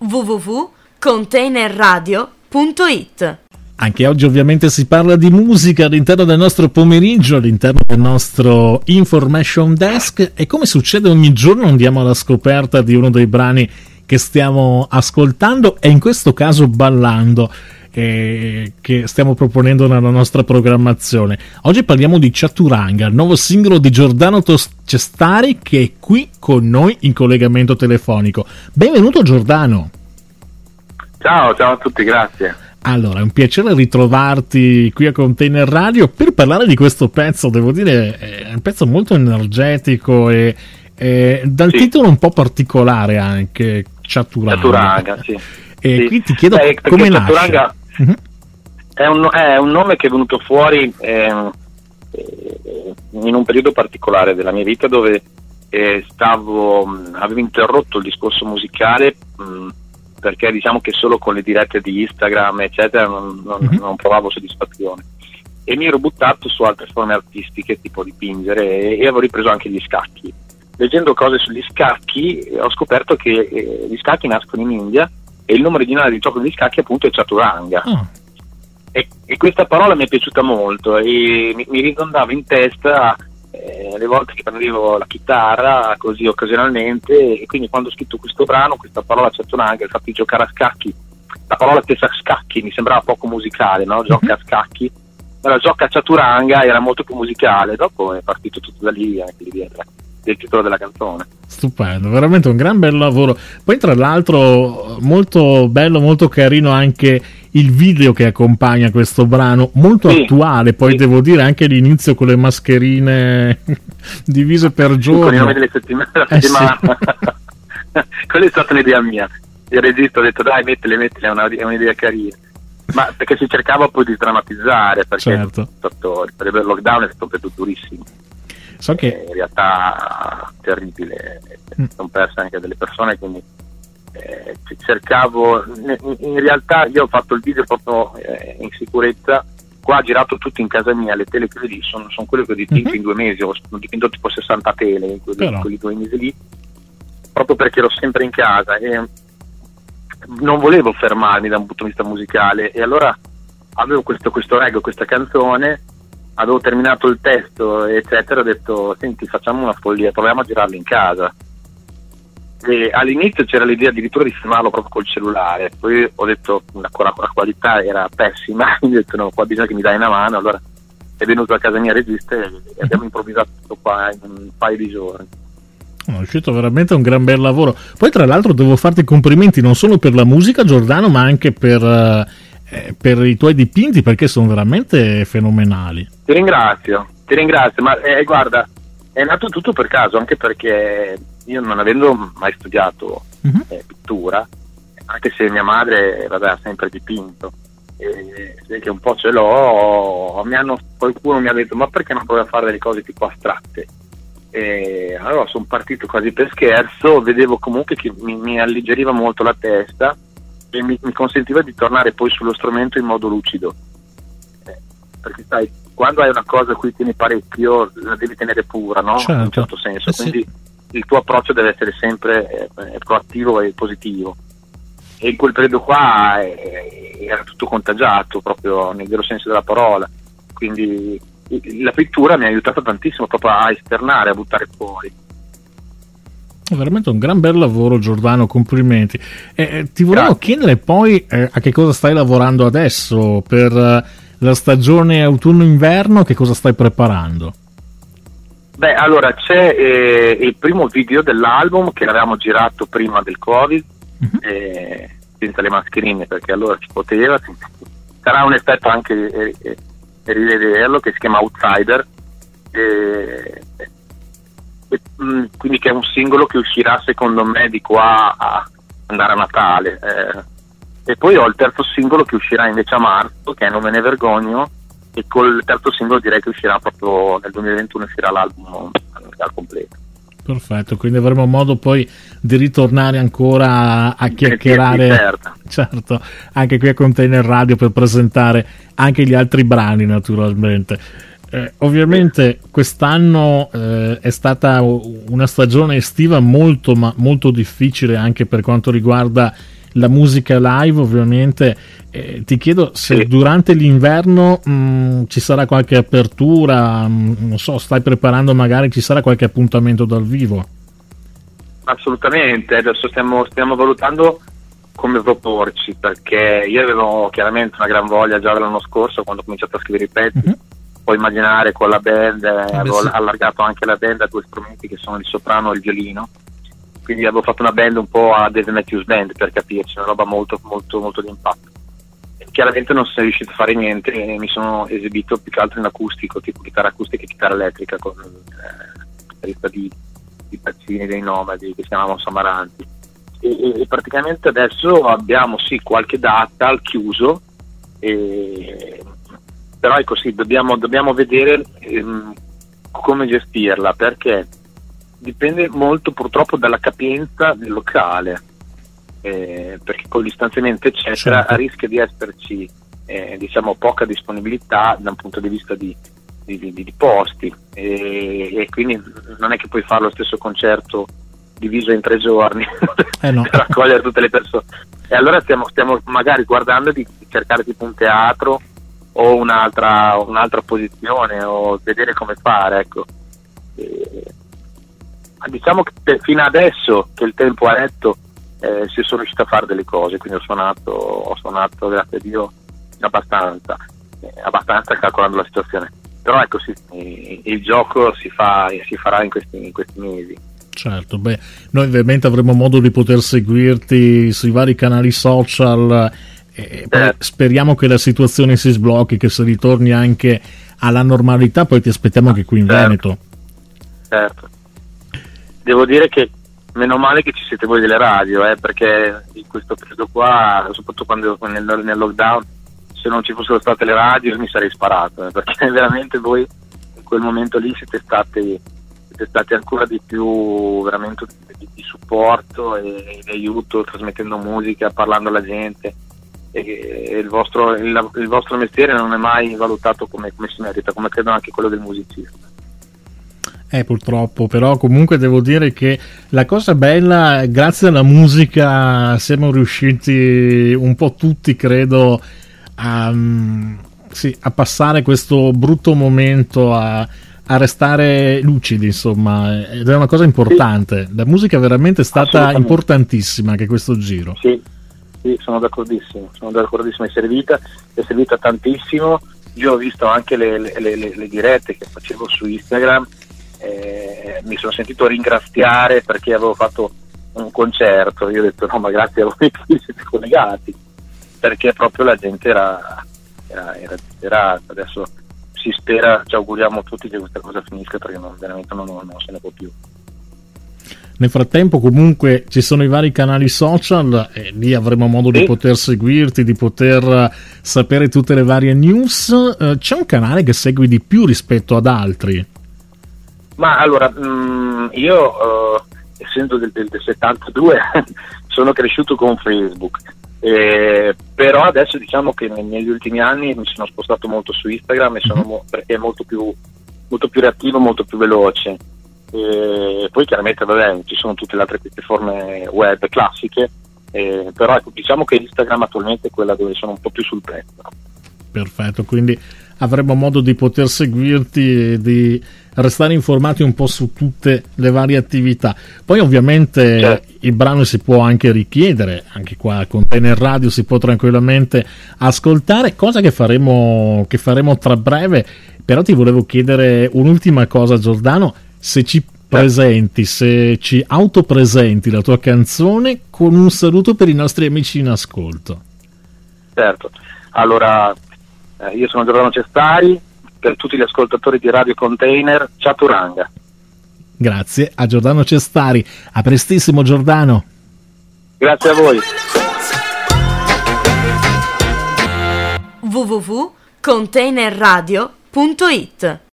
www.containerradio.it. Anche oggi ovviamente si parla di musica all'interno del nostro pomeriggio, all'interno del nostro Information Desk, e come succede ogni giorno andiamo alla scoperta di uno dei brani che stiamo ascoltando e in questo caso ballando, che stiamo proponendo nella nostra programmazione. Oggi parliamo di Chaturanga, il nuovo singolo di Giordano Cestari, che è qui con noi in collegamento telefonico. Benvenuto Giordano. Ciao a tutti, grazie. Allora, è un piacere ritrovarti qui a Container Radio per parlare di questo pezzo. Devo dire, è un pezzo molto energetico e dal titolo un po' particolare anche, Chaturanga. Sì. E sì. qui ti chiedo come nasce. Chaturanga è un nome che è venuto fuori in un periodo particolare della mia vita dove avevo interrotto il discorso musicale, perché diciamo che solo con le dirette di Instagram eccetera non provavo soddisfazione, e mi ero buttato su altre forme artistiche tipo dipingere, e avevo ripreso anche gli scacchi. Leggendo cose sugli scacchi ho scoperto che gli scacchi nascono in India e il nome originale del gioco degli scacchi appunto è Chaturanga. E questa parola mi è piaciuta molto e mi ridondava in testa le volte che prendevo la chitarra così occasionalmente, e quindi quando ho scritto questo brano, questa parola Chaturanga, il fatto di giocare a scacchi, la parola stessa scacchi mi sembrava poco musicale, no? Gioca a scacchi, allora gioca a Chaturanga era molto più musicale. Dopo è partito tutto da lì, anche lì del titolo della canzone. Stupendo, veramente un gran bel lavoro. Poi tra l'altro molto bello, molto carino anche il video che accompagna questo brano, molto attuale. Poi devo dire anche l'inizio con le mascherine divise per giorno, con i nomi delle settimane. Quella è stata un'idea mia. Il regista ha detto dai mettile, è un'idea carina, ma perché si cercava poi di drammatizzare, perché certo. Il periodo del lockdown è stato un periodo durissimo. So che in realtà terribile, sono perse anche delle persone, quindi cercavo, in realtà io ho fatto il video proprio in sicurezza, qua ho girato tutto in casa mia, le tele che vedi sono quelle che ho dipinto in 2 mesi, ho dipinto tipo 60 tele in quei 2 mesi lì, proprio perché ero sempre in casa e non volevo fermarmi da un punto di vista musicale, e allora avevo questo reggo, questa canzone, avevo terminato il testo eccetera, ho detto senti, facciamo una follia, proviamo a girarlo in casa. E all'inizio c'era l'idea addirittura di filmarlo proprio col cellulare, poi ho detto la qualità era pessima, quindi ho detto no, qua bisogna che mi dai una mano. Allora è venuto a casa mia regista e abbiamo improvvisato tutto qua in un paio di giorni. È uscito veramente un gran bel lavoro. Poi tra l'altro devo farti i complimenti non solo per la musica, Giordano, ma anche per i tuoi dipinti, perché sono veramente fenomenali. Ti ringrazio, ma guarda, è nato tutto per caso, anche perché io, non avendo mai studiato pittura, anche se mia madre ha sempre dipinto, che un po' ce l'ho, qualcuno mi ha detto ma perché non provi a fare delle cose tipo astratte? E allora sono partito quasi per scherzo, vedevo comunque che mi alleggeriva molto la testa e mi consentiva di tornare poi sullo strumento in modo lucido, perché sai, quando hai una cosa a cui tieni parecchio la devi tenere pura, no? Certo. In un certo senso, quindi il tuo approccio deve essere sempre proattivo e positivo, e in quel periodo qua era tutto contagiato proprio nel vero senso della parola, quindi la pittura mi ha aiutato tantissimo proprio a esternare, a buttare fuori. Veramente un gran bel lavoro, Giordano, complimenti. Ti volevo chiedere poi a che cosa stai lavorando adesso per la stagione autunno-inverno, che cosa stai preparando? Beh, allora c'è il primo video dell'album che l'avevamo girato prima del Covid, senza le mascherine, perché allora si poteva, sarà un effetto anche rivederlo, che si chiama Outsider, quindi che è un singolo che uscirà secondo me di qua a andare a Natale, e poi ho il terzo singolo che uscirà invece a marzo, che è Non me ne vergogno, e col terzo singolo direi che uscirà proprio nel 2021, uscirà l'album al completo. Perfetto, quindi avremo modo poi di ritornare ancora a chiacchierare, certo, anche qui a Container Radio, per presentare anche gli altri brani naturalmente. Ovviamente quest'anno è stata una stagione estiva molto difficile anche per quanto riguarda la musica live ovviamente. Ti chiedo se durante l'inverno ci sarà qualche apertura, non so, stai preparando, magari ci sarà qualche appuntamento dal vivo? Assolutamente, adesso stiamo valutando come proporci, perché io avevo chiaramente una gran voglia già dall'anno scorso quando ho cominciato a scrivere i pezzi. Puoi immaginare con la band, avevo allargato anche la band a 2 strumenti che sono il soprano e il violino, quindi avevo fatto una band un po' a Dave Matthews Band, per capirci, una roba molto molto molto di impatto. E chiaramente non sono riuscito a fare niente e mi sono esibito più che altro in acustico, tipo chitarra acustica e chitarra elettrica con il chitarrista di Pazzini, dei Nomadi, che si chiamavano Samaranti, e praticamente adesso abbiamo qualche data al chiuso, però è così, dobbiamo vedere come gestirla, perché dipende molto purtroppo dalla capienza del locale, perché con il distanziamento eccetera rischia di esserci diciamo poca disponibilità da un punto di vista di posti, e quindi non è che puoi fare lo stesso concerto diviso in 3 giorni per raccogliere tutte le persone, e allora stiamo magari guardando di cercare tipo un teatro o un'altra posizione, o vedere come fare, ecco. Diciamo che fino adesso che il tempo ha retto si sono riuscito a fare delle cose, quindi ho suonato grazie a Dio abbastanza calcolando la situazione, però ecco il gioco si farà in questi mesi. Certo, noi ovviamente avremo modo di poter seguirti sui vari canali social, e poi speriamo che la situazione si sblocchi, che si ritorni anche alla normalità, poi ti aspettiamo anche qui in Veneto. Certo, devo dire che meno male che ci siete voi delle radio, perché in questo periodo qua, soprattutto quando nel lockdown, se non ci fossero state le radio mi sarei sparato, perché veramente voi in quel momento lì siete stati ancora di più veramente di supporto e di aiuto, trasmettendo musica, parlando alla gente, e il vostro mestiere non è mai valutato come si merita, come credo anche quello del musicista. Purtroppo, però comunque devo dire che la cosa bella, grazie alla musica siamo riusciti un po' tutti, credo, a passare questo brutto momento, a restare lucidi, insomma, ed è una cosa importante. La musica veramente è stata importantissima anche questo giro. Sì, sono d'accordissimo, è servita tantissimo. Io ho visto anche le dirette che facevo su Instagram, mi sono sentito ringraziare perché avevo fatto un concerto. Io ho detto no, ma grazie a voi che siete collegati, perché proprio la gente era adesso si spera, ci auguriamo tutti che questa cosa finisca, perché veramente non se ne può più. Nel frattempo comunque ci sono i vari canali social, e lì avremo modo di poter seguirti, di poter sapere tutte le varie news. C'è un canale che segui di più rispetto ad altri? Ma allora, io essendo del 72 sono cresciuto con Facebook, però adesso diciamo che negli ultimi anni mi sono spostato molto su Instagram, perché è molto più reattivo, molto più veloce. Poi chiaramente ci sono tutte le altre piattaforme web classiche, però diciamo che Instagram attualmente è quella dove sono un po' più sul pezzo. Perfetto, quindi avremo modo di poter seguirti e di restare informati un po' su tutte le varie attività. Poi ovviamente il brano si può anche richiedere, anche qua a Container Radio si può tranquillamente ascoltare, cosa che faremo tra breve. Però ti volevo chiedere un'ultima cosa, Giordano, se ci presenti, se ci autopresenti la tua canzone con un saluto per i nostri amici in ascolto. Certo, allora io sono Giordano Cestari, per tutti gli ascoltatori di Radio Container, Chaturanga. Grazie a Giordano Cestari, a prestissimo Giordano. Grazie a voi. www.containerradio.it